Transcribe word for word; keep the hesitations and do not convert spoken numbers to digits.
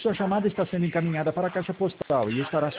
Sua chamada está sendo encaminhada para a caixa postal e estará